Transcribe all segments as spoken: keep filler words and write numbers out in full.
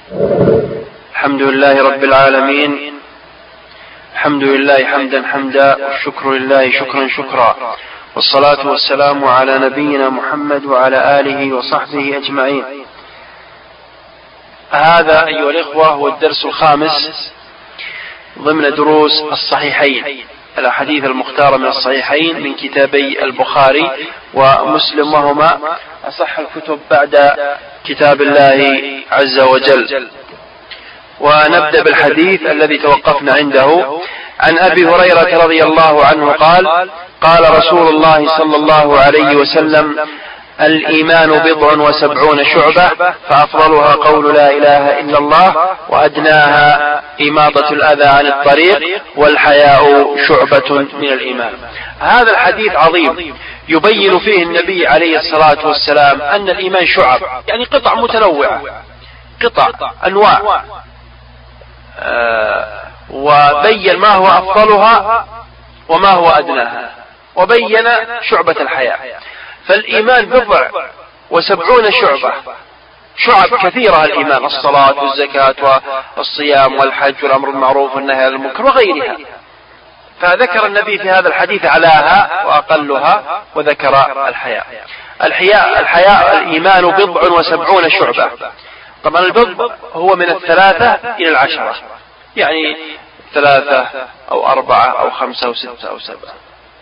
الحمد لله رب العالمين، الحمد لله حمدا حمدا، والشكر لله شكرا شكرا، والصلاة والسلام على نبينا محمد وعلى آله وصحبه أجمعين. هذا أيها الإخوة هو الدرس الخامس ضمن دروس الصحيحين، الأحاديث المختارة من الصحيحين من كتابي البخاري ومسلم، وهما أصح الكتب بعد كتاب الله عز وجل. ونبدأ بالحديث الذي توقفنا عنده عن أبي هريرة رضي الله عنه قال: قال رسول الله صلى الله عليه وسلم: الإيمان بضع وسبعون شعبة، فأفضلها قول لا إله إلا الله، وأدناها إماطة الأذى عن الطريق، والحياء شعبة من الإيمان. هذا الحديث عظيم يبين فيه النبي عليه الصلاة والسلام أن الإيمان شعب، يعني قطع متنوعة، قطع أنواع، آه وبين ما هو أفضلها وما هو أدناها، وبين شعبة الحياء. فالإيمان بضع وسبعون شعبة، شعب كثيرة الإيمان: الصلاة والزكاة والصيام والحج والأمر بالمعروف والنهي عن المنكر وغيرها. فذكر النبي في هذا الحديث أعلاها وأقلها، وذكر الحياء. الحياء الحياء الإيمان بضع وسبعون شعبة. طبعا البضع هو من الثلاثة إلى العشرة، يعني ثلاثة أو أربعة أو خمسة أو ستة أو سبعة.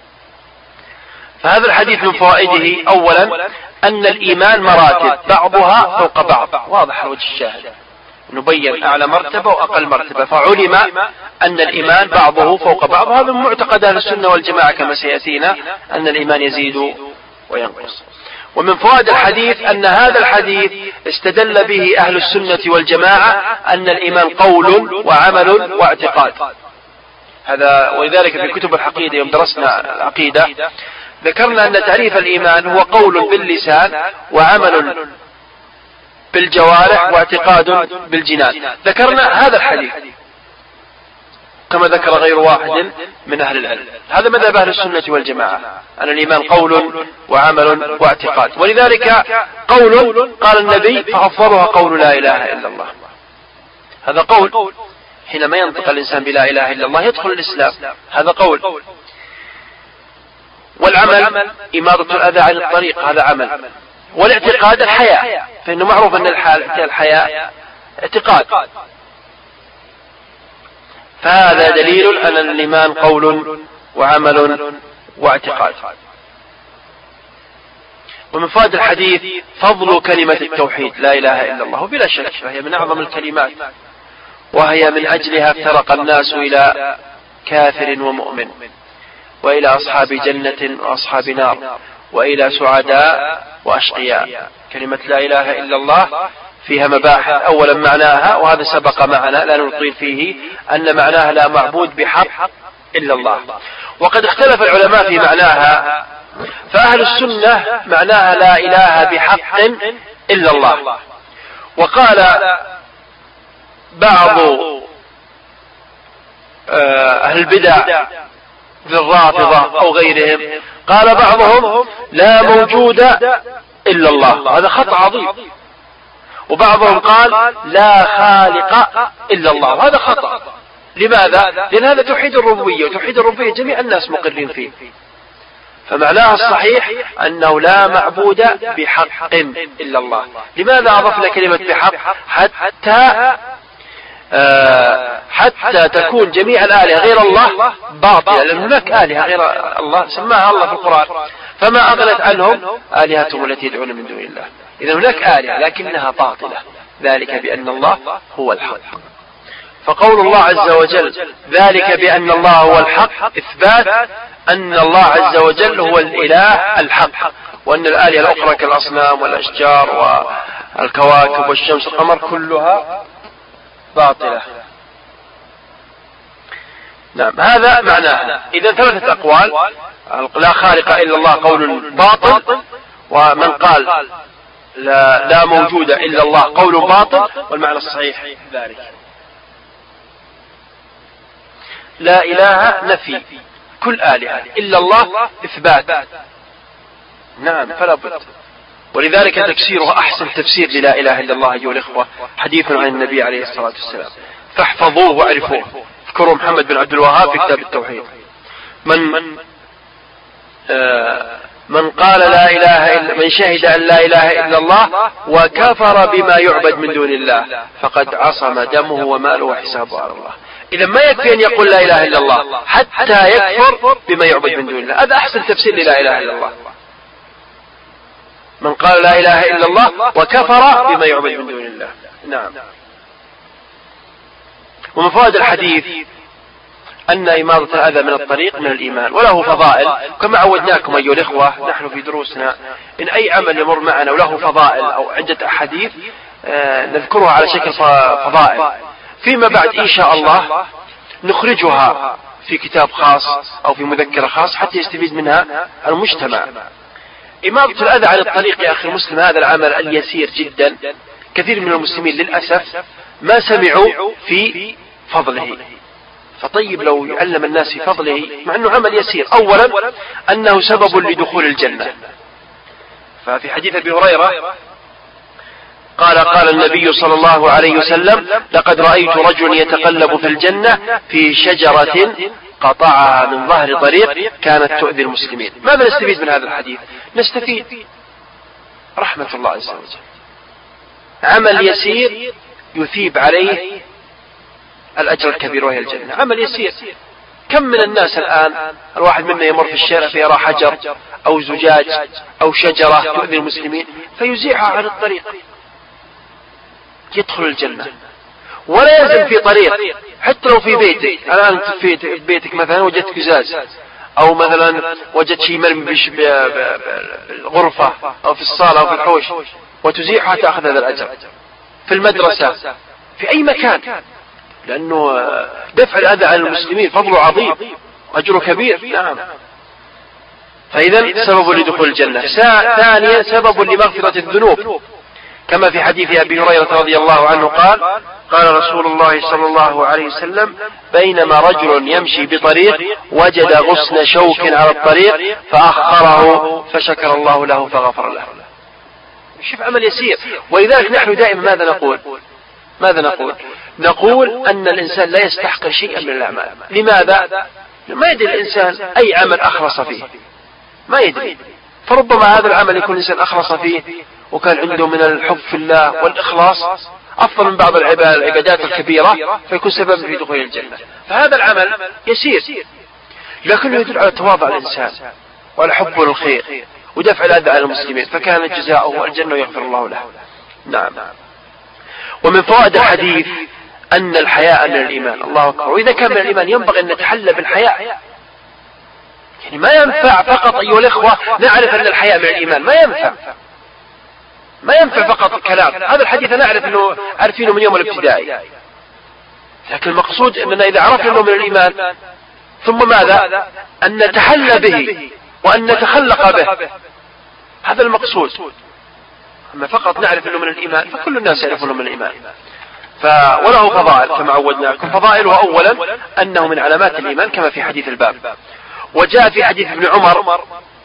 فهذا الحديث من فوائده أولا أن الإيمان مراتب بعضها فوق بعض، واضح وجه الشاهد، نبين أعلى مرتبة وأقل مرتبة، فعلم أن الإيمان بعضه فوق بعض. هذا من معتقد أهل السنة والجماعة كما سيأتينا، أن الإيمان يزيد وينقص. ومن فوائد الحديث أن هذا الحديث استدل به أهل السنة والجماعة أن الإيمان قول وعمل واعتقاد. هذا ولذلك في كتب العقيدة يوم درسنا العقيدة ذكرنا أن تعريف الإيمان هو قول باللسان وعمل بالجوارح واعتقاد بالجنان. ذكرنا هذا الحديث كما ذكر غير واحد من أهل العلم. هذا مذهب أهل السنة والجماعة، أن الإيمان قول وعمل واعتقاد. ولذلك قول قال النبي: فأفضلها قول لا إله إلا الله. هذا قول، حينما ينطق الإنسان بلا إله إلا الله يدخل الإسلام، هذا قول. والعمل إماطة الأذى عن الطريق، هذا عمل. والاعتقاد الحياء، فإنه معروف أن الحياء اعتقاد. فهذا دليل أن الإيمان قول وعمل واعتقاد. ومن فوائد الحديث فضل كلمة التوحيد لا إله إلا الله، بلا شك فهي من أعظم الكلمات، وهي من أجلها افترق الناس إلى كافر ومؤمن، وإلى أصحاب جنة وأصحاب نار، وإلى سعداء وأشقياء. كلمة لا إله إلا الله فيها مباحث. أولا معناها، وهذا سبق معنا لا نطيل فيه، أن معناها لا معبود بحق إلا الله. وقد اختلف العلماء في معناها، فأهل السنة معناها لا إله بحق إلا الله. وقال بعض أهل البدع الرافضة أو غيرهم، قال بعضهم لا موجود إلا الله، هذا خطأ عظيم. وبعضهم قال لا خالق إلا الله، وهذا خطأ. لماذا؟ لأن هذا توحيد الربوبية، وتوحيد الربوبية جميع الناس مقرين فيه. فمعناها الصحيح أنه لا معبود بحق إلا الله. لماذا أضفنا كلمة بحق؟ حتى آه حتى تكون جميع الآلهة غير الله باطلة، لأن هناك آلهة غير الله سماها الله في القرآن: فما أغنت عنهم آلهتهم التي يدعون من دون الله. إذا هناك آلهة لكنها باطلة، ذلك بأن الله هو الحق. فقول الله عز وجل ذلك بأن الله هو الحق إثبات أن الله عز وجل هو الإله الحق، وأن الآلهة الأخرى كالأصنام والأشجار والكواكب والشمس والقمر كلها باطلة. نعم، هذا معناه. إذا ثلاثة أقوال: لا خالق إلا الله قول باطل، ومن قال لا, لا موجود إلا الله قول باطل، والمعنى الصحيح ذلك. لا إله نفي كل آلهة، إلا الله إثبات. نعم، فلا بد. ولذلك تفسيرها أحسن تفسير للا إله إلا الله أيها الإخوة حديث عن النبي عليه الصلاة والسلام، فاحفظوه واعرفوه. اذكروا محمد بن عبد الوهاب في كتاب التوحيد: من آه من قال لا إله إلا من شهد أن لا إله إلا الله وكفر بما يعبد من دون الله فقد عصم دمه وماله وحسابه على الله. إذا ما يكفي أن يقول لا إله إلا الله حتى يكفر بما يعبد من دون الله. هذا أحسن تفسير للا إله إلا الله: من قال لا إله إلا الله وكفر بما يعبد من دون الله. نعم. ومن فوائد الحديث أن إماطة الأذى من الطريق من الإيمان وله فضائل، كما عودناكم أيها الإخوة نحن في دروسنا إن أي عمل يمر معنا وله فضائل أو عدة أحاديث آه نذكرها على شكل فضائل، فيما بعد إن شاء الله نخرجها في كتاب خاص أو في مذكرة خاص حتى يستفيد منها المجتمع. إماطة الأذى عن الطريق يا أخي المسلم هذا العمل اليسير جدا، كثير من المسلمين للأسف ما سمعوا في فضله، فطيب لو يعلم الناس في فضله مع أنه عمل يسير. أولا أنه سبب لدخول الجنة، ففي حديث أبي هريرة قال قال النبي صلى الله عليه وسلم: لقد رأيت رجل يتقلب في الجنة في شجرة قطعها من ظهر طريق كانت تؤذي المسلمين. ماذا نستفيد من هذا الحديث؟ نستفيد رحمة الله عز وجل، عمل يسير يثيب عليه الأجر الكبير وهي الجنة، عمل يسير. كم من الناس الآن الواحد منا يمر في الشارع فيرى حجر أو زجاج أو شجرة تؤذي المسلمين فيزيحها عن الطريق يدخل الجنة، ولا يلزم في طريق، حتى لو في بيتك. الآن في بيتك مثلا وجدت قزاز أو مثلا وجدت شيء مرمي بالغرفة أو في الصالة أو في الحوش وتزيحها تأخذ هذا الأجر. في المدرسة في أي مكان، لأنه دفع الأذى عن المسلمين فضله عظيم أجره كبير. نعم. فإذا سبب لدخول الجنة. ثانيا سبب لمغفرة الذنوب، كما في حديث أبي هريرة رضي الله عنه قال قال رسول الله صلى الله عليه وسلم: بينما رجل يمشي بطريق وجد غصن شوك على الطريق فأخره فشكر الله له فغفر له. شوف عمل يسير. ولذلك نحن دائما ماذا نقول ماذا نقول نقول أن الإنسان لا يستحقر شيئا من الأعمال. لماذا؟ ما يدري الإنسان أي عمل أخلص فيه، ما يدري. فربما هذا العمل يكون الإنسان أخلص فيه وكان عنده من الحب في الله والإخلاص أفضل من بعض العبادات الكبيرة فيكون سبب في دخول الجنة. فهذا العمل يسير لكنه يدل على تواضع الإنسان وعلى حبه للخير ودفع الأذى على المسلمين، فكان جزاؤه الجنة ويغفر الله له. نعم. ومن فوائد الحديث أن الحياء من الإيمان. الله أكبر. وإذا كان من الإيمان ينبغي أن نتحلى بالحياء. يعني ما ينفع فقط أيها الإخوة نعرف أن الحياء من الإيمان، ما ينفع ما ينفع فقط الكلام. هذا الحديث نعرف أنه عارفينه من يوم الابتدائي، لكن المقصود أننا إذا عرفنا أنه من الإيمان ثم ماذا؟ أن نتحلى به وأن نتخلق به، هذا المقصود. أما فقط نعرف أنه من الإيمان فكل الناس يعرفون من الإيمان. ف... وله فضائل كما عودناكم. فضائله أولا أنه من علامات الإيمان كما في حديث الباب. وجاء في حديث ابن عمر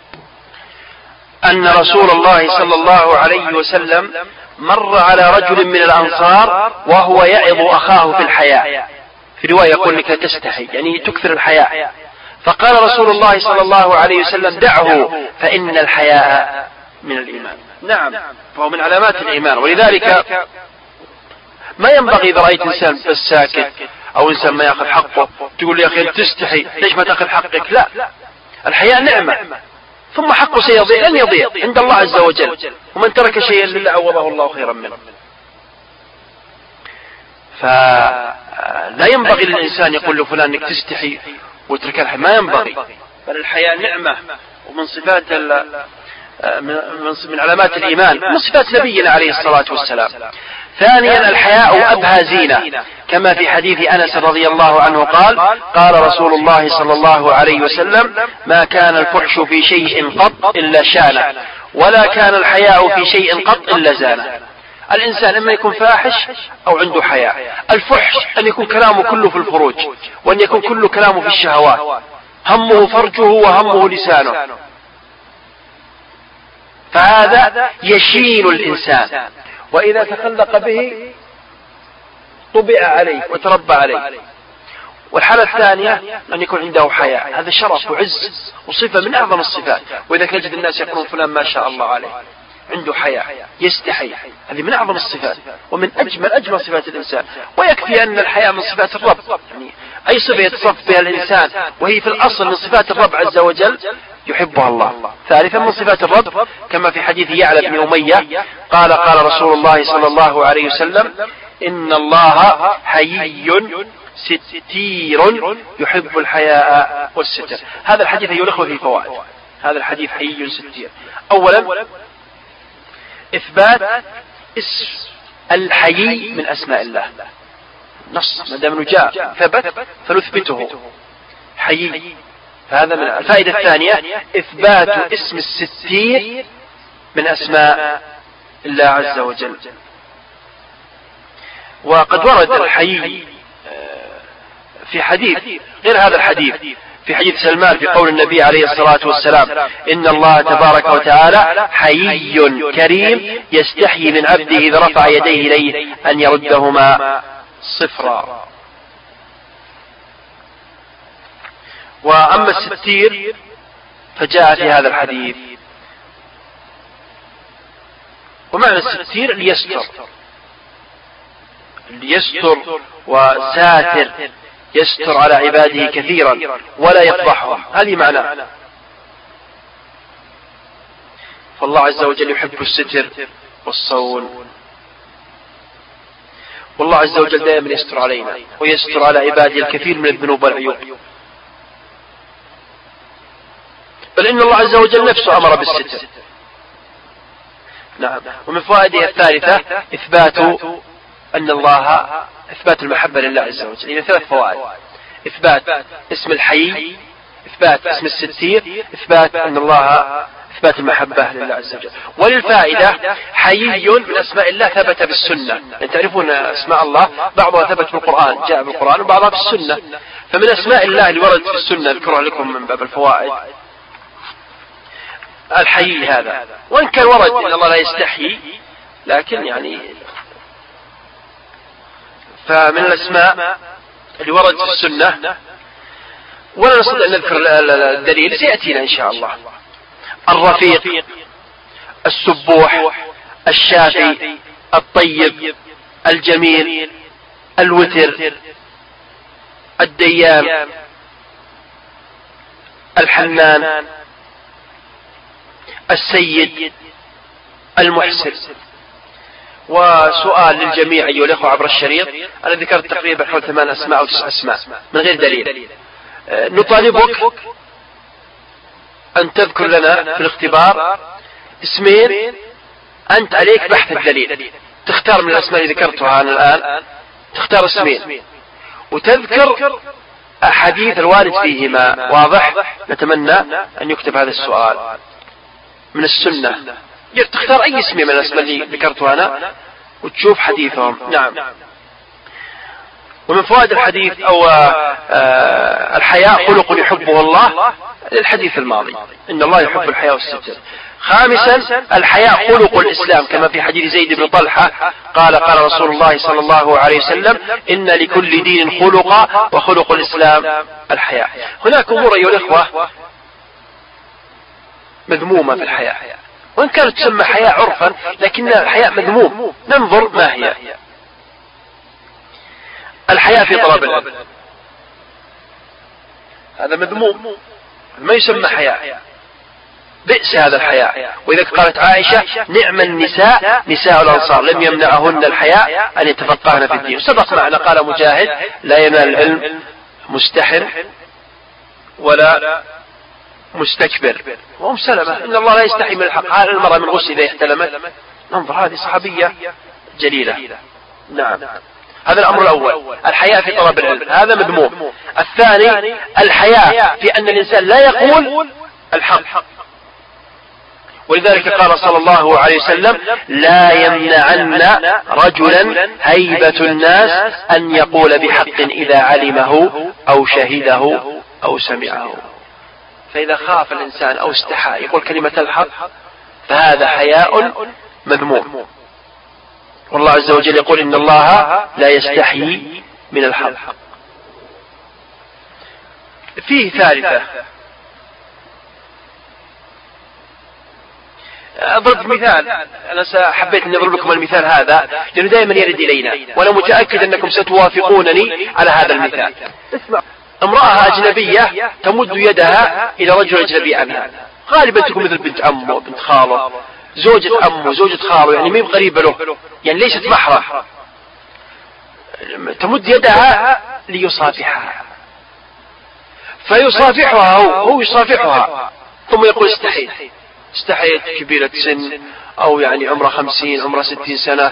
أن رسول الله صلى الله عليه وسلم مر على رجل من الأنصار وهو يعظ أخاه في الحياء، في رواية يقول لك تستحي يعني تكثر الحياء، فقال رسول الله صلى الله عليه وسلم: دعه فإن الحياء من الإيمان. نعم، فهو من علامات الإيمان. ولذلك ما ينبغي إذا رأيت إنسان بس ساكت أو إنسان ما يأخذ حقه تقول يا أخي تستحي ليش ما تأخذ حقك؟ لا، الحياء نعمة ثم حقه سيضيع، لن يضيع عند الله عز وجل، ومن ترك شيئا لله عوضه الله خيرا منه. فلا ينبغي للإنسان يقول لفلان انك تستحي وترك الحياء، ما ينبغي، بل الحياء نعمة ومن صفات من علامات الإيمان، من صفات نبينا عليه الصلاة والسلام. ثانيا الحياء أبهى زينة، كما في حديث أنس رضي الله عنه قال قال رسول الله صلى الله عليه وسلم: ما كان الفحش في شيء قط إلا شانه، ولا كان الحياء في شيء قط إلا زانه. الإنسان إما يكون فاحش أو عنده حياء. الفحش أن يكون كلامه كله في الفروج، وأن يكون كله كلامه في الشهوات، همه فرجه وهمه لسانه، فهذا يشين الإنسان، وإذا تخلق به طبع عليه وتربى عليه. والحالة الثانية أن يكون عنده حياء، هذا شرف وعز وصفة من أعظم الصفات. وإذا تجد الناس يقولون فلان ما شاء الله عليه عنده حياء يستحي، هذه من أعظم الصفات ومن أجمل أجمل صفات الإنسان. ويكفي أن الحياء من صفات الرب، يعني أي صفة يتصف بها الإنسان وهي في الأصل من صفات الرب عز وجل يحبها الله. ثالثا من صفات الرب كما في حديث يعلى بن أمية قال قال رسول الله صلى الله عليه وسلم إن الله حيي ستير يحب الحياء والستر. هذا الحديث أيها الأخوة فيه فوائد. هذا الحديث حيي ستير. أولا إثبات اسم الحيي من أسماء الله، نص ما دام جاء ثبت فنثبته حيي. فهذا من الفائدة الثانية إثبات اسم الستير من أسماء الله عز وجل. وقد ورد الحيي في حديث غير هذا الحديث، في حديث سلمان في قول النبي عليه الصلاة والسلام إن الله تبارك وتعالى حيي كريم يستحيي من عبده إذا رفع يديه إليه أن يردهما صفرا. وأما الستير فجاء في هذا الحديث، ومعنى الستير ليستر، ليستر وساتر، يستر على عباده كثيرا ولا يفضحهم، هذه معناه. فالله عز وجل يحب الستر والصون، والله عز وجل دائما يستر علينا ويستر على عباده الكثير من الذنوب والعيوب، بل إن الله عز وجل نفسه أمر بالستر. نعم. ومن فوائده الثالثة إثبات أن الله إثبات المحبة لله عز وجل. يعني ثلاث فوائد: إثبات اسم الحي، إثبات اسم الستير، إثبات أن الله إثبات المحبة لله عز وجل. وللفائدة حيي من أسماء الله ثبت بالسنة، يعني تعرفون أسماء الله بعضها ثبت بالقرآن جاء بالقرآن وبعضها بالسنة. فمن أسماء الله اللي ورد في السنة أذكرها لكم من باب الفوائد الحيي هذا، وإن كان ورد إن الله لا يستحيي لكن يعني فمن الأسماء اللي ورد في السنة ولا نستطيع أن نذكر الدليل سيأتينا إن شاء الله: الرفيق، السبوح، الشافي، الطيب، الجميل، الوتر، الديان، الحنان، السيد، المحسن. وسؤال للجميع أيها الأخوة عبر الشريط، أنا ذكرت تقريبا حول ثمان أسماء أو تسع أسماء من غير دليل. نطالبك أن تذكر لنا في الاختبار اسمين أنت عليك بحث الدليل، تختار من الأسماء اللي ذكرتها أنا الآن، تختار اسمين وتذكر أحاديث الوارد فيهما. واضح؟ نتمنى أن يكتب هذا السؤال من السنة، تختار أي اسم من الأسماء اللي ذكرتها أنا وتشوف حديثهم. نعم. ومن فوائد الحديث أو آه الحياء خلق يحبه الله، الحديث الماضي إن الله يحب الحياء والستر. خامسا الحياء خلق الإسلام كما في حديث زيد بن طلحة قال قال رسول الله صلى الله عليه وسلم إن لكل دين خلق وخلق الإسلام الحياء. هناك أمور أيها الأخوة مذمومة في الحياء، وإن كانت تسمى حياء عرفا لكن الحياء مذموم. ننظر ما هي. الحياء في طلب العلم هذا مذموم، ما يسمى حياء، بئس هذا الحياء. وإذا قالت عائشة نعم النساء نساء الأنصار لم يمنعهن الحياء أن يتفقهن في الدين. سبق معنا قال مجاهد لا ينال العلم مستحر ولا مستكبر. وأم سلمة إن الله لا يستحي من الحق، قال المرأة من غسل إذا احتلمت. ننظر هذه صحابية جليلة. نعم. هذا الأمر الأول الحياء في طلب العلم، هذا مذموم. الثاني الحياء في أن الإنسان لا يقول الحق، ولذلك قال صلى الله عليه وسلم لا يمنعن رجلا هيبة الناس أن يقول بحق إذا علمه أو شهده أو سمعه. فإذا خاف الإنسان أو استحى يقول كلمة الحق فهذا حياء مذموم. والله عز وجل يقول إن الله لا يستحيي من الحق. فيه ثالثة، أضرب مثال. أنا حبيت أن أضرب لكم المثال هذا لأنه دائما يرد إلينا، وأنا متأكد أنكم ستوافقونني على هذا المثال. امرأة أجنبية تمد يدها إلى رجل أجنبي عنها، غالبا تكون مثل بنت عمه وبنت خاله، زوجة أمه زوجة خاله، يعني مين قريبة له، يعني ليست محرم. تمد يدها ليصافحها، فيصافحها هو, هو يصافحها ثم يقول استحيت استحيت كبيرة سن أو يعني عمره خمسين عمره ستين سنة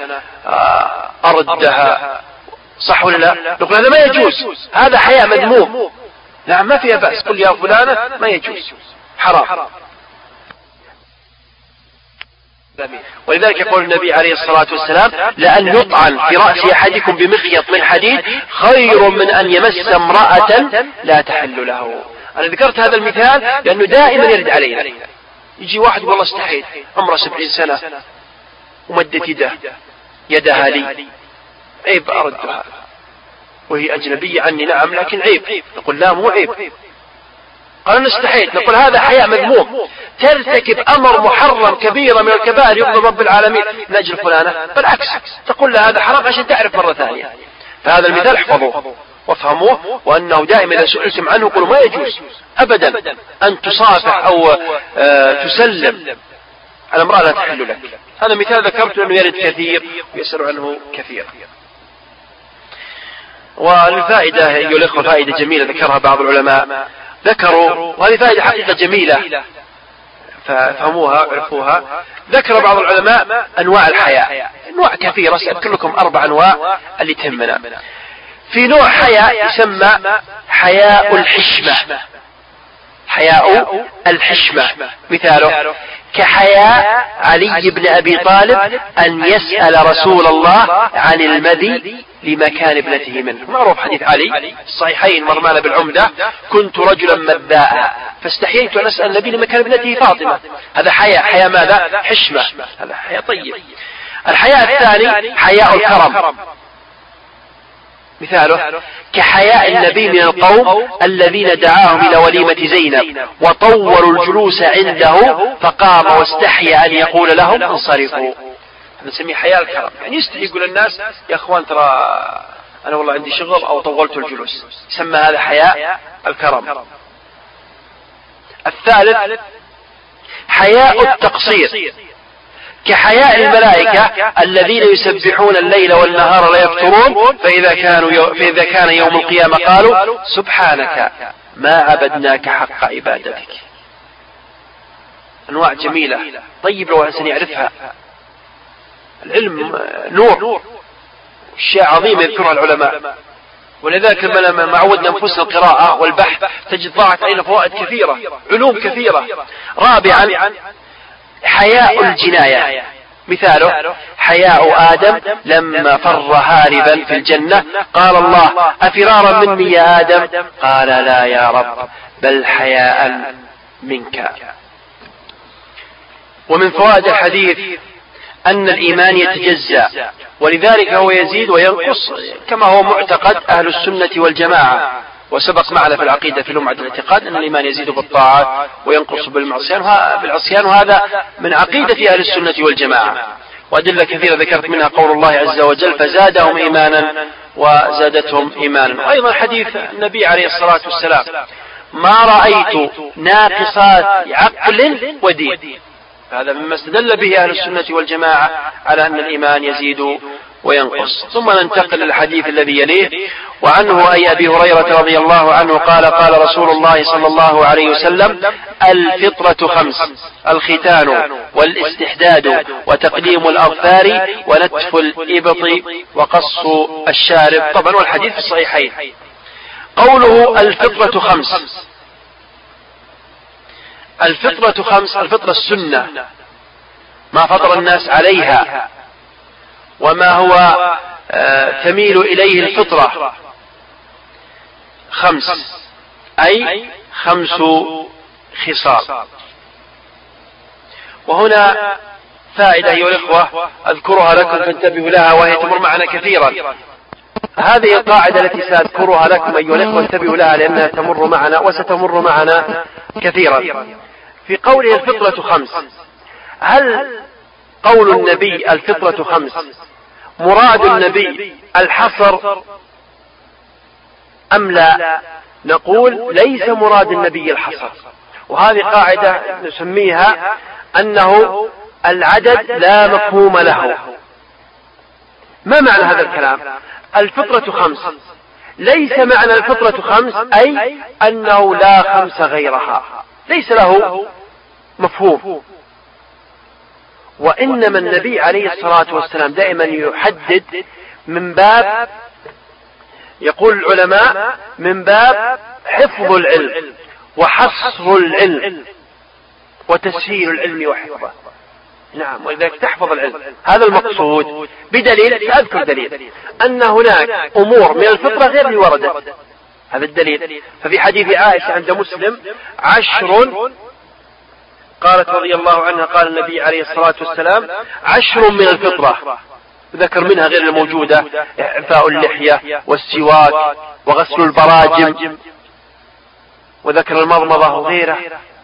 أردها، صح ولا لا؟ نقول هذا ما يجوز، هذا حياء مذموم. نعم ما فيها بأس، قل يا فلانة ما يجوز، حرام. ولذلك يقول النبي عليه الصلاة والسلام لأن يطعن في رأس أحدكم بمخيط من حديد خير من أن يمس امرأة لا تحل له. أنا ذكرت هذا المثال لأنه دائما يرد علينا، يجي واحد والله استحيت عمره سبعين سنة ومدت يده يدها لي، عيب أردها وهي أجنبية عني، نعم لكن عيب. نقول لا مو عيب، قال أنا استحيت. نقول هذا حياء مذموم، ترتكب أمر محرم كبيرة من الكبائر يغضب رب العالمين من أجل فلانة، بالعكس تقول له هذا حرام عشان تعرف مرة ثانية. فهذا المثال احفظوه وافهموه، وأنه دائما إذا سئلتم عنه قولوا ما يجوز أبدا أن تصافح أو آه تسلم على امرأة لا تحل لك. هذا مثال ذكرت لأنه يرد كثير ويسأل عنه كثير. والفائدة أيها الأخوة فائدة جميلة ذكرها بعض العلماء، ذكروا وهذه فائدة حقيقة جميلة ففهموها عرفوها. ذكر بعض العلماء أنواع الحياء، أنواع كثيرة، سأذكر لكم أربع أنواع اللي تهمنا. في نوع حياء يسمى حياء الحشمة، حياء الحشمة مثاله كحياء علي بن أبي طالب أن يسأل رسول الله عن المذي لمكان ابنته منه. معروف حديث علي الصحيحين مرمانا بالعمدة كنت رجلا مذاء فاستحييت أن أسأل النبي لمكان ابنته فاطمة. هذا حياء، حياء ماذا؟ حشمة، هذا حياء طيب. الحياء الثاني حياء الكرم، مثاله كحياء النبي من القوم الذين دعاهم إلى وليمة زينب وطوروا الجلوس عنده فقام واستحي أن يقول لهم انصرفوا. هذا نسميه حياء الكرم، يعني يستحي يقول للناس يا أخوان ترى أنا والله عندي شغل أو طولت الجلوس، يسمى هذا حياء الكرم. الثالث حياء التقصير، كحياء الملائكة الذين يسبحون الليل والنهار لا يفترون فإذا, كانوا يو... فإذا كان يوم القيامة قالوا سبحانك ما عبدناك حق عبادتك. أنواع جميلة طيب لو الإنسان يعرفها. العلم نور، أشياء عظيمة يذكرها العلماء، ولذلك لما معودنا أنفسنا القراءة والبحث تجد ضاعت علينا فوائد كثيرة، علوم كثيرة. رابعا حياء الجناية، مثاله حياء آدم لما فر هاربا في الجنة قال الله أفرارا مني يا آدم قال لا يا رب بل حياء منك. ومن فوائد الحديث أن الإيمان يتجزأ، ولذلك هو يزيد وينقص كما هو معتقد أهل السنة والجماعة. وسبق معنا في العقيدة في لمعة الاعتقاد أن الإيمان يزيد بالطاعة وينقص بالعصيان، وهذا من عقيدة أهل السنة والجماعة. وأدلة كثيرة ذكرت منها قول الله عز وجل فزادهم إيمانا وزادتهم إيمانا. وأيضا حديث النبي عليه الصلاة والسلام ما رأيت ناقصات عقل ودين. هذا مما استدل به أهل السنة والجماعة على أن الإيمان يزيد وينقص. ثم ننتقل للحديث الذي يليه، وعنه أي أبي هريرة رضي الله عنه قال قال رسول الله صلى الله عليه وسلم الفطرة خمس: الختان والاستحداد وتقديم الأظفار ونتف الإبط وقص الشارب. طبعا والحديث في الصحيحين. قوله الفطرة خمس، الفطرة خمس، الفطرة السنة ما فطر الناس عليها وما هو آه تميل إليه الفطرة. خمس أي خمس خصال. وهنا فائدة أيها الإخوة أذكرها لكم فانتبهوا لها، وهي تمر معنا كثيرا. هذه القاعدة التي سأذكرها لكم أيها الإخوة انتبهوا لها لأنها تمر معنا وستمر معنا كثيرا. في قوله الفطرة خمس، هل قول النبي الفطرة خمس مراد النبي الحصر أم لا؟ نقول ليس مراد النبي الحصر، وهذه قاعدة نسميها أنه العدد لا مفهوم له. ما معنى هذا الكلام؟ الفطرة خمس، ليس معنى الفطرة خمس أي أنه لا خمس غيرها، ليس له مفهوم. وإنما النبي عليه الصلاة والسلام دائما يحدد من باب، يقول العلماء، من باب حفظ العلم وحصر العلم وتسهيل العلم وحفظه. نعم، ولذلك تحفظ العلم، هذا المقصود. بدليل، سأذكر دليل أن هناك أمور من الفطرة غير اللي وردت، هذا الدليل. ففي حديث عائشة عند مسلم عشر، قالت رضي الله عنها قال النبي عليه الصلاة والسلام عشر من الفطرة، ذكر منها غير الموجودة، إعفاء اللحية والسواك وغسل البراجم، وذكر المضمضة وغيره.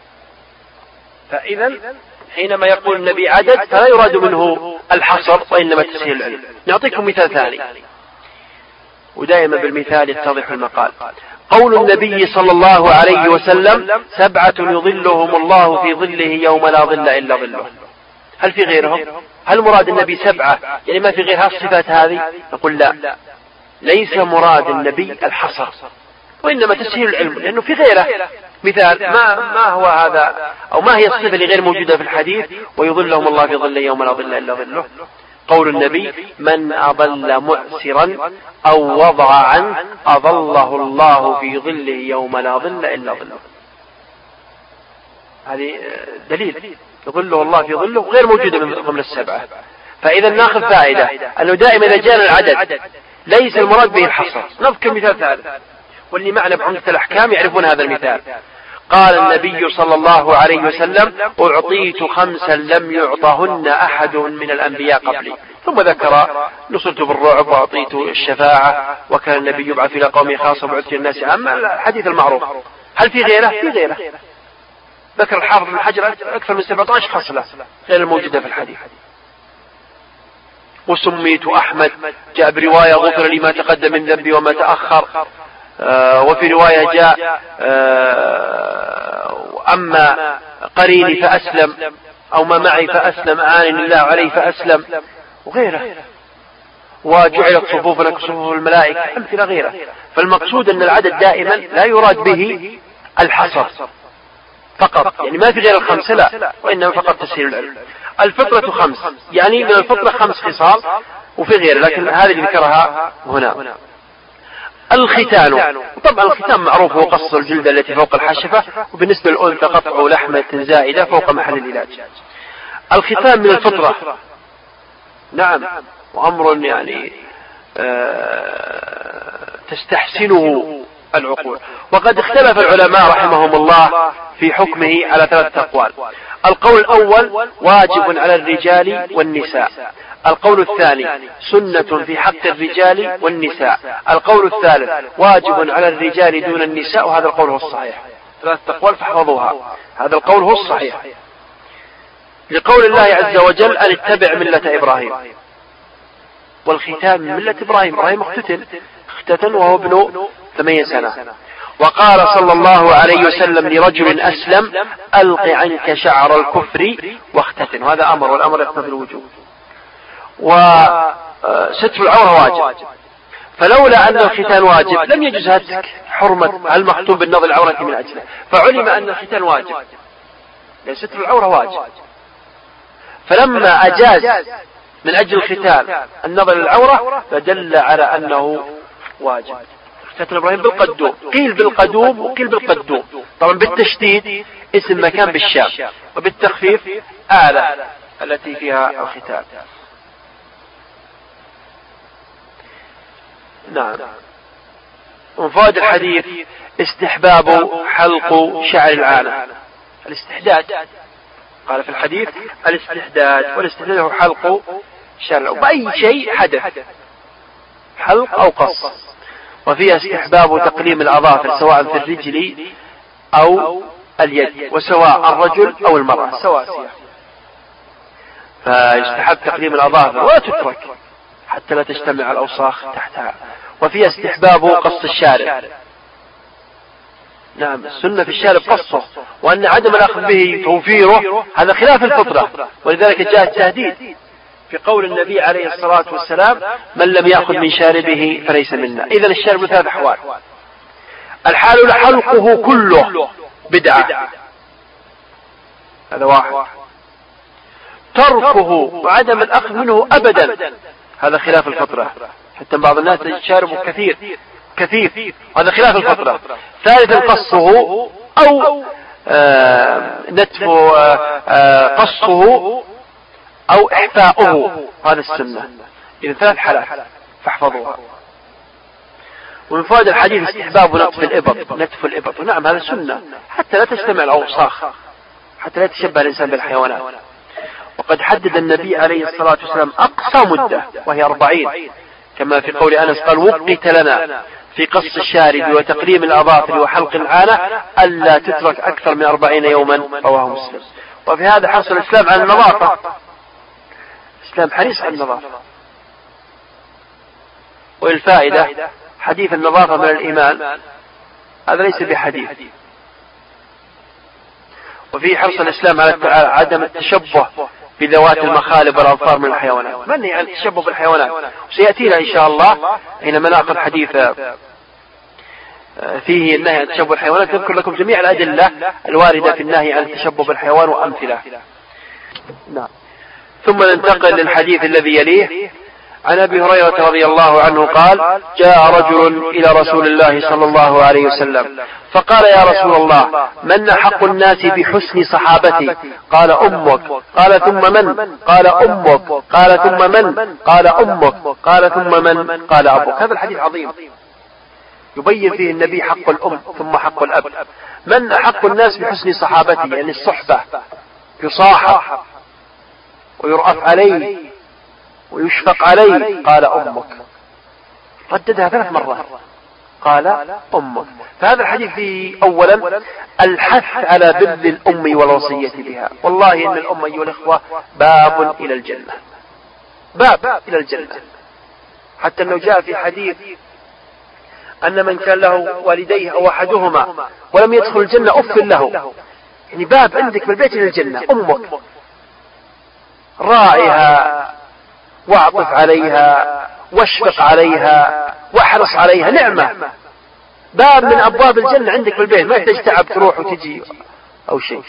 فإذا حينما يقول النبي عدد فلا يراد منه الحصر وإنما تسهيل العلم. نعطيكم مثال ثاني، ودائما بالمثال يتضح المقال. قول النبي صلى الله عليه وسلم سبعة يظلهم الله في ظله يوم لا ظل إلا ظله، هل في غيرهم؟ هل مراد النبي سبعة يعني ما في غيرها الصفات هذه؟ نقول لا، ليس مراد النبي الحصر وإنما تسهيل العلم، لأنه في غيره. مثال، ما, ما هو هذا أو ما هي الصفة اللي غير موجودة في الحديث ويظلهم الله في ظله يوم لا ظل إلا ظله؟ قول النبي من أضل مؤسرا أو وضع عنه أضله الله في ظله يوم لا ظل إلا ظله. هذه دليل يظله الله في ظله غير موجودة من ضمن السبعة. فإذا ناخذ فائدة أنه دائما إذا جاء العدد ليس المراد به الحصر. نذكر مثال ثالث، واللي معنا بعمدة الأحكام يعرفون هذا المثال. قال النبي صلى الله عليه وسلم أعطيت خمسا لم يعطهن أحد من الأنبياء قبلي، ثم ذكر نصرت بالرعب وأعطيت الشفاعة وكان النبي يبعث إلى قومه خاصة وبعث الناس عامة، الحديث المعروف. هل في غيره؟ في غيره. ذكر الحافظ بن حجر أكثر من سبعة عشر خصلة غير الموجودة في الحديث. وسميت أحمد، جاء برواية غفر لي ما تقدم من ذنبي وما تأخر، آه وفي رواية جاء آه أما قريني فأسلم أو ما معي فأسلم أعانني الله عليه فأسلم وغيره. وجعلت صفوفنا كصفوف الملائكة، أمثلة غيره. فالمقصود أن العدد دائما لا يراد به الحصر فقط، يعني ما في غير الخمسة لا، وإنما فقط تسهيل العلم. الفطرة خمس، يعني من الفطرة خمس خصال وفي غيره، لكن هذه اللي ذكرها هنا. الختان، طبعا الختان معروف هو قص الجلد التي فوق الحشفة، وبالنسبة للأنثى قطع لحمة زائدة فوق محل العلاج. الختان من الفطرة، نعم، وأمر يعني آه تستحسنه العقول. وقد اختلف العلماء رحمهم الله في حكمه على ثلاثة أقوال. القول الأول واجب على الرجال والنساء، القول الثاني سنة في حق الرجال والنساء، القول الثالث واجب على الرجال دون النساء، وهذا القول هو الصحيح. ثلاثة أقوال فاحفظوها، هذا القول هو الصحيح، لقول الله عز وجل أن اتبع ملة إبراهيم، والختان من ملة إبراهيم. إبراهيم اختتن اختتن وهو ابن ثمانين سنة. وقال صلى الله عليه وسلم لرجل أسلم ألق عنك شعر الكفر واختتن، وهذا أمر، والأمر يقتضي الوجوب. وستر العورة واجب، فلولا أن الختان واجب لم يجوز هتك حرمة المختوم بالنظر العورة من أجله، فعلم أن الختان واجب لأن ستر العورة واجب. فلما أجاز من أجل الختان النظر للعورة فدل على أنه واجب. ختان إبراهيم بالقدوم، قيل بالقدوم وقيل بالقدوم، طبعا بالتشديد اسم مكان بالشام، وبالتخفيف أعلى التي فيها الختان. نعم. ومن فوائد الحديث استحباب حلق شعر العانة، الاستحداد قال في الحديث الاستحداد، والاستحداد هو حلق شارب بأي شيء حدث، حلق أو قص. وفيها استحباب تقليم الأظافر سواء في الرجل أو اليد، وسواء الرجل أو المرأة سواسية، فيستحب تقليم الأظافر ولا تترك حتى لا تجتمع الأوساخ تحتها. وفيها استحباب قص الشارب، نعم السنة في الشارب قصه، وأن عدم الأخذ به توفيره هذا خلاف الفطرة، ولذلك جاء التهديد في قول النبي عليه الصلاة والسلام من لم يأخذ من شاربه فليس منا. إذن الشارب ثلاث أحوال: الحال حلقه كله بدعة، هذا واحد، تركه وعدم الأخذ منه أبدا هذا خلاف الفطرة، حتى بعض الناس يشاربه كثير كثير هذا خلاف الفطرة. ثالثا قصه أو آه نتف آه قصه أو إحفاؤه، هذا السنة. إذا ثلاث حالات فاحفظوها. ومن فوائد الحديث استحباب نتف الإبط، نتف الإبط، نعم هذا سنة حتى لا تجتمع الأوساخ، حتى لا يتشبه الإنسان بالحيوانات. وقد حدد النبي عليه الصلاة والسلام أقصى مدة وهي أربعين، كما في قول أنس قال وقت لنا في قص الشارب وتقليم الأظافر وحلق العانة ألا تترك أكثر من أربعين يوما، رواه مسلم. وفي هذا حرص الإسلام على النظافة، الإسلام حريص على النظافة. والفائدة حديث النظافة من الإيمان هذا ليس بحديث. وفي حرص الإسلام على عدم التشبه بذوات المخالب والأظفار من الحيوانات، منهي عن التشبه بالحيوانات، وسيأتينا إن شاء الله حينما نأخذ حديث فيه النهي عن التشبه بالحيوانات نذكر لكم جميع الأدلة الواردة في النهي عن التشبه بالحيوان وأمثلة. نعم. ثم ننتقل للحديث الذي يليه. عن أبي هريرة رضي الله عنه قال جاء رجل إلى رسول الله صلى الله عليه وسلم فقال يا رسول الله من أحق الناس بحسن صحابتي؟ قال أمك. قال ثم من؟ قال أمك. قال ثم من؟ قال أمك. قال ثم من؟ قال أبوك. هذا الحديث عظيم يبين فيه النبي حق الأم ثم حق الأب. من أحق الناس بحسن صحابتي يعني الصحبة، يصاحب ويرأف عليه ويشفق عليه. قال أمك، رددها ثلاث مرات، قال أمك. فهذا الحديث فيه أولا الحث على بر الأم والوصية بها. والله إن الأم أيها الإخوة باب إلى الجنة، باب إلى الجنة، حتى أنه جاء في حديث أن من كان له والديه أو أحدهما ولم يدخل الجنة أف له، يعني باب عندك بالبيت إلى الجنة. أمك راعيها واعطف عليها واشفق عليها واحرص عليها، نعمة، باب من أبواب الجنة عندك في البيت، ما تجتعب تروح وتجي أو شيء.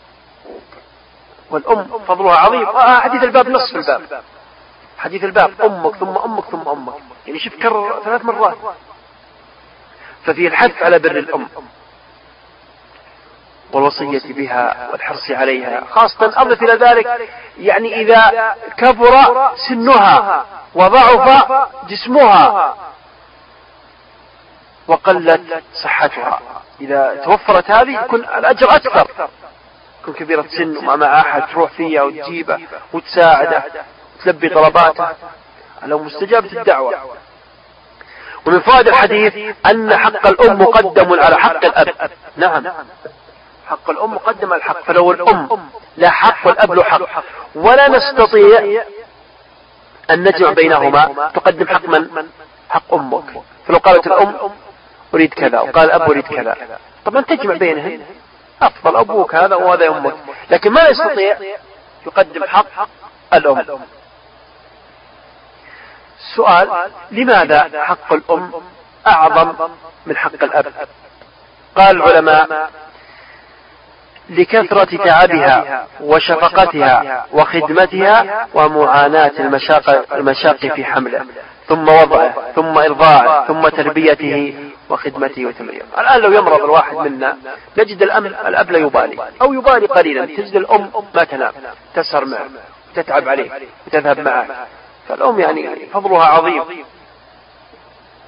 والأم فضلها عظيم. آه حديث الباب نصف الباب، حديث الباب أمك ثم أمك ثم أمك، يعني شوف كرر ثلاث مرات. ففي الحث على بر الأم والوصية بها والحرص عليها، خاصة أضف إلى ذلك يعني إذا كبر سنها وضعف جسمها وقلت صحتها، إذا توفرت هذه يكون الأجر أكثر. يكون كبيرة سن وما مع أحد تروح فيها وتجيبه وتساعده وتلبي طلباته، لو مستجابة الدعوة. ومن فوائد الحديث أن حق الأم مقدم على حق الأب. نعم، حق الأم مقدم على الحق، فلو الأم لا حق والأب له حق ولا نستطيع أن نجمع بينهما تقدم حق من؟ حق أمك. فلو قالت الأم أريد كذا وقال الأب أريد كذا، طبعا تجمع بينهم، أفضل أبوك هذا وهذا أمك، لكن ما يستطيع يقدم حق الأم. سؤال: لماذا حق الأم أعظم من حق الأب؟ قال العلماء: لكثرة تعبها وشفقتها وخدمتها ومعاناة المشاق, المشاق في حمله ثم وضعه ثم إرضاعه ثم تربيته وخدمته وتمريره. الآن لو يمرض الواحد منا نجد الأم الأب لا يبالي أو يبالي قليلا، تجد الأم ما تنام، تسهر معه وتتعب عليه وتذهب معه، فالأم يعني فضلها عظيم.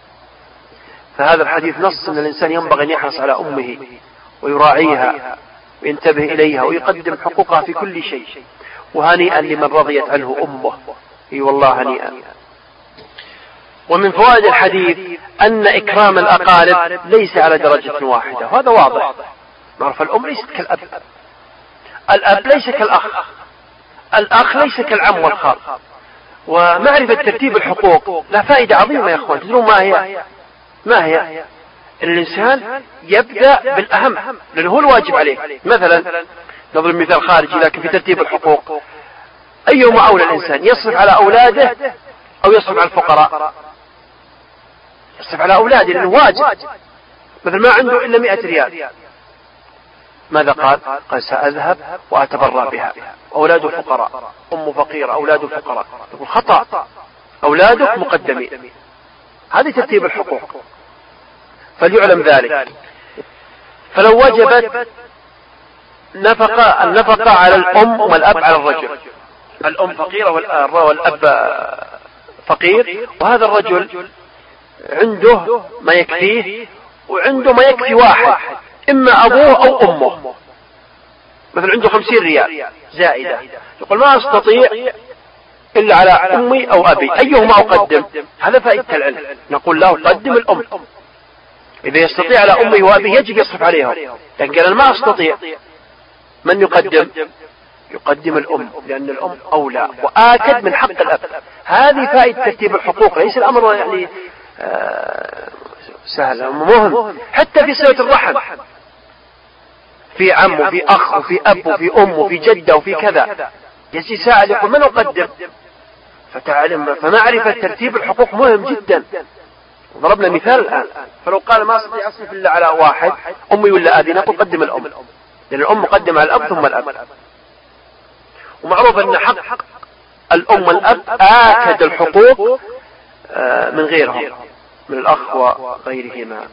فهذا الحديث نص أن الإنسان ينبغي أن يحرص على أمه ويراعيها وينتبه إليها ويقدم حقوقها في كل شيء. وهنيئا لمن رضيت عنه أمه، اي والله هنيئا. ومن فوائد الحديث أن إكرام الأقارب ليس على درجة واحدة، وهذا واضح. معروف الأم ليست كالأب، الأب ليس كالأخ، الأخ ليس كالعم والخال. ومعرفة ترتيب الحقوق لا فائدة عظيمة يا أخوان. تدرون ما هي؟ ما هي؟ الإنسان يبدأ بالأهم لأنه هو الواجب عليه. مثلا نضرب مثال خارجي لكن في ترتيب الحقوق، أيهما أولى الإنسان يصرف على أولاده أو يصرف على الفقراء؟ يصرف على أولاده لأنه واجب. مثل ما عنده إلا مئة ريال، ماذا قال؟ قال سأذهب وأتبرع بها، أولاده فقراء، أم فقيرة، أولاده فقراء. يقول خطأ، أولادك مقدمين. هذه ترتيب الحقوق، فليعلم ذلك. فلو وجبت نفقة النفقة على الأم والأب على الرجل، الأم فقيرة والأب فقير، وهذا الرجل عنده ما يكفيه وعنده ما يكفي واحد، إما أبوه أو أمه. مثلا عنده خمسين ريال زائدة، يقول ما أستطيع إلا على أمي أو أبي، أيهما أقدم؟ هذا فائدة العلم. نقول له قدم الأم، إذا يستطيع على أمي وأبي يجب يصرف عليهم، لكن أنا ما أستطيع، من يقدم؟ يقدم الأم، لأن الأم أولى وآكد من حق الأب. هذه فائدة ترتيب الحقوق، ليس الأمر يعني آه سهل، مهم. حتى في صلة الرحم، في عم وفي أخ وفي أب وفي أم وفي جدة وفي كذا، يجي سائل يقول من أقدم؟ فتعلم فمعرفة ترتيب الحقوق مهم جدا. ضربنا مثال الآن، فلو قال ما أستطيع أصرف إلا على واحد، أمي ولا أبي، نقول قدم الأم، لأن الأم مقدم على الأب ثم الأب. ومعروف أن حق الأم والأب آكد الحقوق من غيرهم، من الأخ وغيرهما.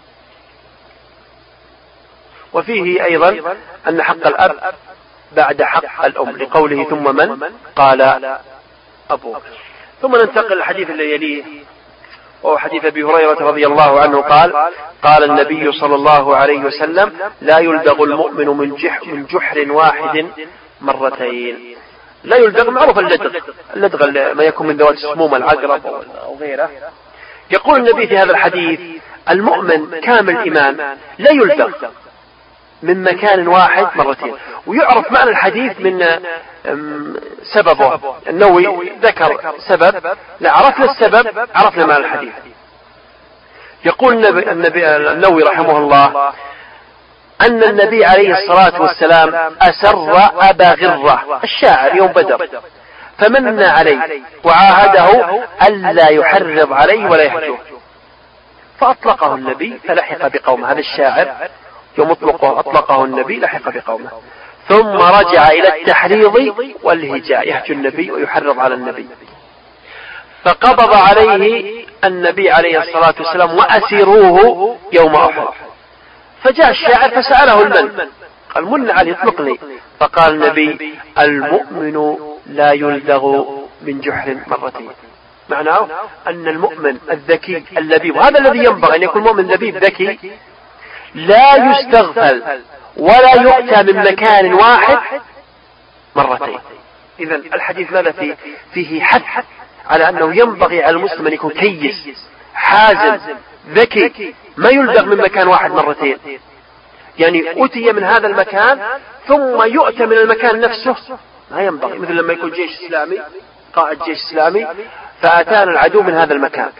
وفيه أيضا أن حق الأب بعد حق الأم، لقوله ثم من؟ قال أبوه. ثم ننتقل للحديث الذي يليه، وهو حديث أبي هريرة رضي الله عنه قال: قال النبي صلى الله عليه وسلم: لا يلدغ المؤمن من جحر, من جحر واحد مرتين. لا يلدغ معروف اللدغ، اللدغ ما يكون من ذوات السموم، العقرب أو غيره. يقول النبي في هذا الحديث: المؤمن كامل الإيمان لا يلدغ من مكان واحد مرتين. ويعرف معنى الحديث من سببه، النووي ذكر سبب، لا عرفنا السبب عرفنا معنى الحديث. يقول النبي, النبي النووي رحمه الله أن النبي عليه الصلاة والسلام أسر أبا غرة الشاعر يوم بدر، فمن عليه وعاهده ألا يحرض عليه ولا يهجوه، فأطلقه النبي فلحق بقومه. هذا الشاعر يوم أطلقه, أطلقه النبي لحق بقومه، ثم رجع إلى التحريض والهجاء، يهجو النبي ويحرض على النبي. فقبض عليه النبي عليه الصلاة والسلام وأسروه يوم أحد. فجاء الشاعر فسأله المن، قال من علي اطلقني. فقال النبي: المؤمن لا يلدغ من جحر مرتين. معناه أن المؤمن الذكي اللبيب، وهذا الذي ينبغي أن يكون المؤمن لبيب ذكي، لا يستغفل ولا يؤتى من مكان واحد مرتين. إذن الحديث ماذا فيه؟ فيه حث على أنه ينبغي على المسلم أن يكون كيس حازم ذكي، ما يلدغ من مكان واحد مرتين. يعني أتي من هذا المكان ثم يؤتى من المكان نفسه، ما ينبغي. مثل لما يكون جيش إسلامي، قائد جيش إسلامي، فأتانا العدو من هذا المكان،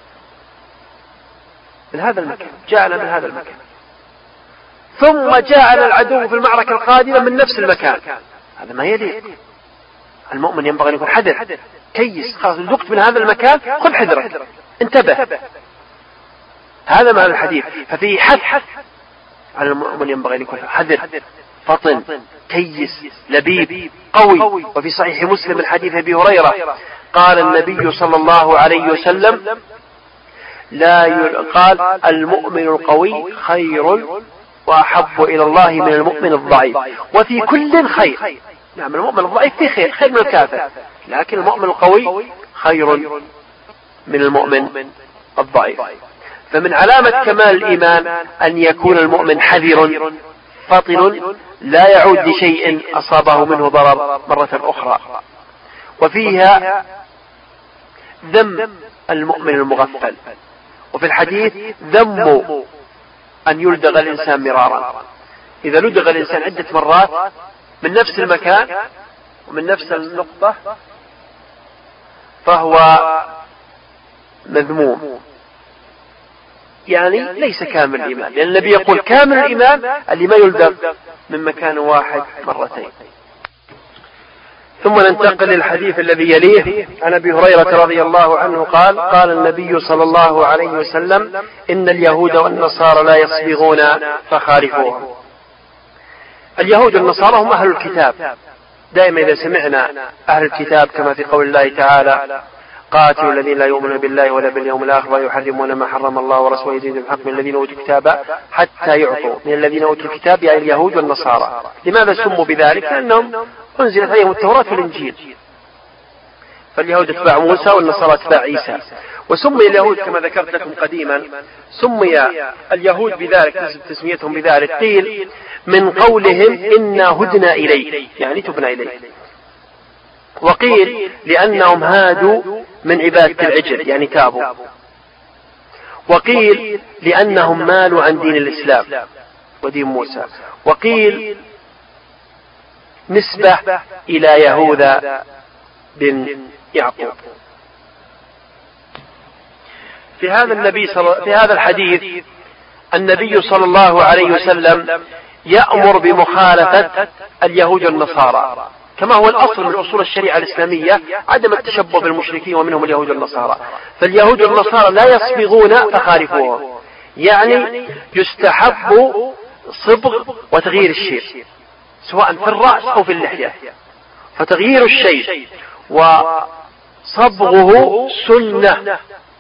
من هذا المكان جاءنا من هذا المكان، ثم جاءنا العدو في المعركة القادمة من نفس المكان، هذا ما يليق. المؤمن ينبغي أن يكون حذر كيس، خلاص لقت من هذا المكان خذ حذرك، انتبه. هذا معنى الحديث. ففيه حث على المؤمن، ينبغي أن يكون حذر فطن كيس لبيب قوي. وفي صحيح مسلم من حديث أبي هريرة قال النبي صلى الله عليه وسلم: لا يل... قال: المؤمن القوي خير وأحب إلى الله من المؤمن الضعيف، وفي كل خير. نعم المؤمن الضعيف فيه خير، خير من الكافر، لكن المؤمن القوي خير من المؤمن الضعيف. فمن علامة كمال الإيمان أن يكون المؤمن حذر فاطن لا يعود لشيء أصابه منه ضرر مرة أخرى. وفيها ذم المؤمن المغفل. وفي الحديث ذم أن يلدغ الإنسان مرارا. إذا لدغ الإنسان عدة مرات من نفس المكان ومن نفس النقطة فهو مذموم، يعني ليس كامل الإيمان، لأن النبي يقول كامل الإيمان اللي ما يلدغ من مكان واحد مرتين. ثم ننتقل للحديث الذي يليه عن أبي هريرة رضي الله عنه قال: قال النبي صلى الله عليه وسلم: إن اليهود والنصارى لا يصبغون فخالفوهم. اليهود والنصارى هم أهل الكتاب. دائما إذا سمعنا أهل الكتاب كما في قول الله تعالى: قاتلوا الذين لا يؤمنون بالله ولا باليوم الآخر ويحرمون ما حرم الله ورسوله يزيدون الحق من الذين أوتوا الكتاب حتى يعطوا من الذين أوتوا الكتاب، يعني اليهود والنصارى. لماذا سموا بذلك؟ لأنهم أنزلت عليهم التوراة والإنجيل، فاليهود اتباع موسى والنصارى اتباع عيسى. وسمي اليهود كما ذكرت لكم قديما، سمي اليهود بذلك تسميتهم بذلك قيل من قولهم إنا هدنا إليه، يعني تبنا إليه. وقيل لأنهم هادوا من عبادة العجل، يعني تابوا. وقيل لأنهم مالوا عن دين الإسلام ودين موسى. وقيل نسبة إلى يهوذا بن يعقوب. في هذا النبي صل... في هذا الحديث النبي صلى الله عليه وسلم يأمر بمخالفة اليهود والنصارى، كما هو الأصل من أصول الشريعة الإسلامية عدم التشبه بالمشركين ومنهم اليهود والنصارى. فاليهود والنصارى لا يصبغون فخالفوهم، يعني يستحب صبغ وتغيير الشيء سواء في الرأس أو في اللحية، فتغيير الشيء وصبغه سنة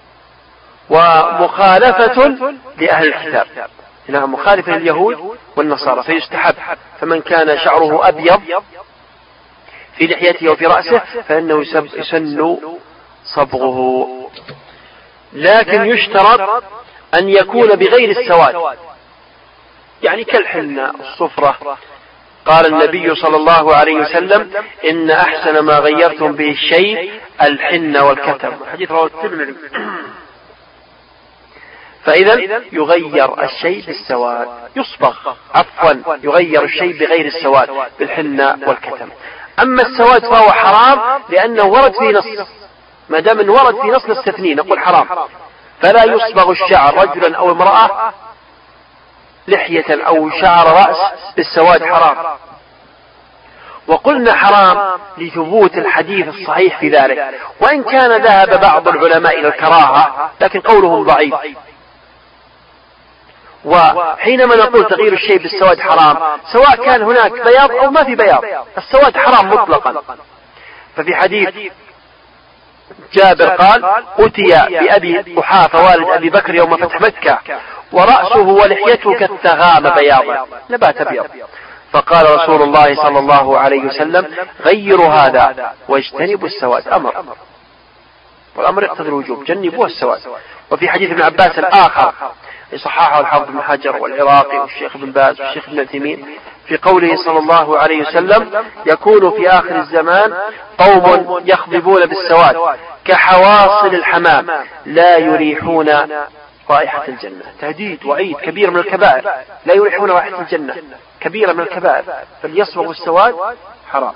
ومخالفة لأهل الكتاب، إنها مخالفة لليهود والنصارى فيستحب. فمن كان شعره أبيض في لحيته وفي رأسه فإنه يسن صبغه، لكن يشترط أن يكون بغير السواد، يعني كالحنة الصفرة. قال النبي صلى الله عليه وسلم: إن أحسن ما غيرتم به الشيء الحنة والكتم. حديث رواه الترمذي. فإذا يغير الشيء بالسواد، يصبغ عفوا يغير الشيء بغير السواد بالحنة والكتم. أما السواد فهو حرام لأنه ورد في نص، ما دام ورد في نص نستثنيه نقول حرام. فلا يصبغ الشعر رجلا أو امرأة لحية أو شعر رأس بالسواد حرام. وقلنا حرام لثبوت الحديث الصحيح في ذلك، وإن كان ذهب بعض العلماء إلى الكراهة لكن قولهم ضعيف. وحينما نقول تغيير الشيء بالسواد حرام سواء كان هناك بياض أو ما في بياض، السواد حرام مطلقا. ففي حديث جابر قال: أتي بأبي قحافة والد أبي بكر يوم فتح مكة ورأسه ولحيته كالثغام بياضا، نبات أبيض، فقال رسول الله صلى الله عليه وسلم: غيروا هذا واجتنبوا السواد. أمر، والأمر يقتضي الوجوب، جنبوا السواد. وفي حديث ابن عباس الآخر صححه الحافظ ابن حجر والعراقي والشيخ ابن باز والشيخ ابن عثيمين في قوله صلى الله عليه وسلم: يكون في آخر الزمان قوم يخضبون بالسواد كحواصل الحمام لا يريحون رائحة الجنة. تهديد وعيد كبير من الكبائر، لا يريحون رائحة الجنة، كبيرة من الكبائر، فليصبغ السواد حرام.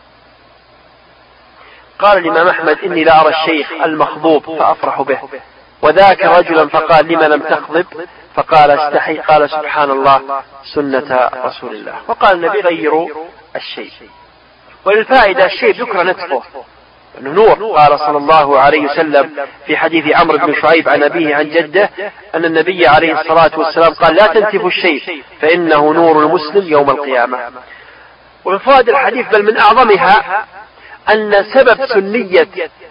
قال الإمام أحمد: إني لا أرى الشيخ المخضوب فأفرح به. وذاك رجلا فقال: لما لم تخضب؟ فقال: استحي. قال: سبحان الله، سنة رسول الله. وقال النبي: غيروا الشيء. وللفائدة الشيء ذكر نتفه أنه نور. قال صلى الله عليه وسلم في حديث عمرو بن شعيب عن أبيه عن جده أن النبي عليه الصلاة والسلام قال: لا تنتفوا الشيء فإنه نور المسلم يوم القيامة. ومن فوائد الحديث بل من أعظمها أن سبب سنية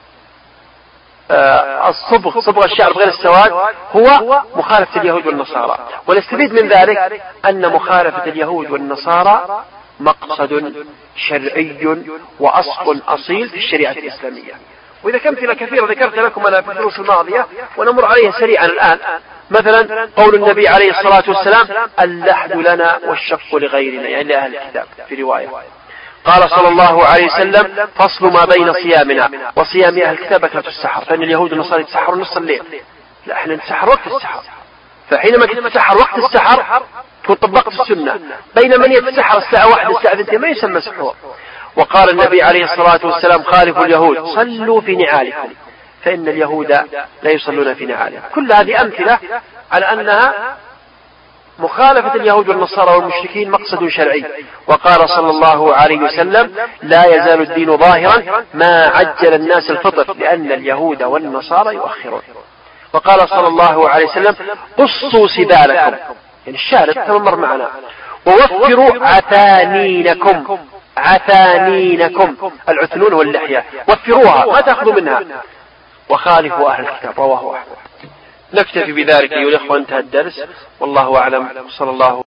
الصبغ صبغ الشعر بغير السواد هو مخالفة اليهود والنصارى. ونستفيد من ذلك أن مخالفة اليهود والنصارى مقصد شرعي وأصل أصيل في الشريعة الإسلامية. وإذا كمثلة كثيرة ذكرت لكم أنا في الدروس الماضية ونمر عليها سريعا الآن. مثلا قول النبي عليه الصلاة والسلام اللحد لنا والشق لغيرنا، يعني لأهل الكتاب في رواية. قال صلى الله عليه وسلم فصل ما بين صيامنا وصيام أهل الكتاب أكلة السحر، فإن اليهود والنصارى يتسحرون نص الليل، لا احنا نتسحر وقت السحر، فحينما تتسحر وقت السحر تكون طبقت السنة. بين من يتسحر الساعة واحدة الساعة اثنتين ما يسمى سحور. وقال النبي عليه الصلاة والسلام خالفوا اليهود صلوا في نعالكم فإن اليهود لا يصلون في نعالهم. كل هذه أمثلة على أنها مخالفة اليهود والنصارى والمشركين مقصد شرعي. وقال صلى الله عليه وسلم لا يزال الدين ظاهرا ما عجل الناس الفطر لأن اليهود والنصارى يؤخرون. وقال صلى الله عليه وسلم قصوا سبالكم، يعني الشارب تمر معنا، ووفروا عثانينكم، عثانينكم العثنون واللحية وفروها ما تأخذوا منها، وخالفوا أهل الكتاب. رواه أحمد. نكتفي بذلك أيها الأخوة، انتهى الدرس والله أعلم. صلى الله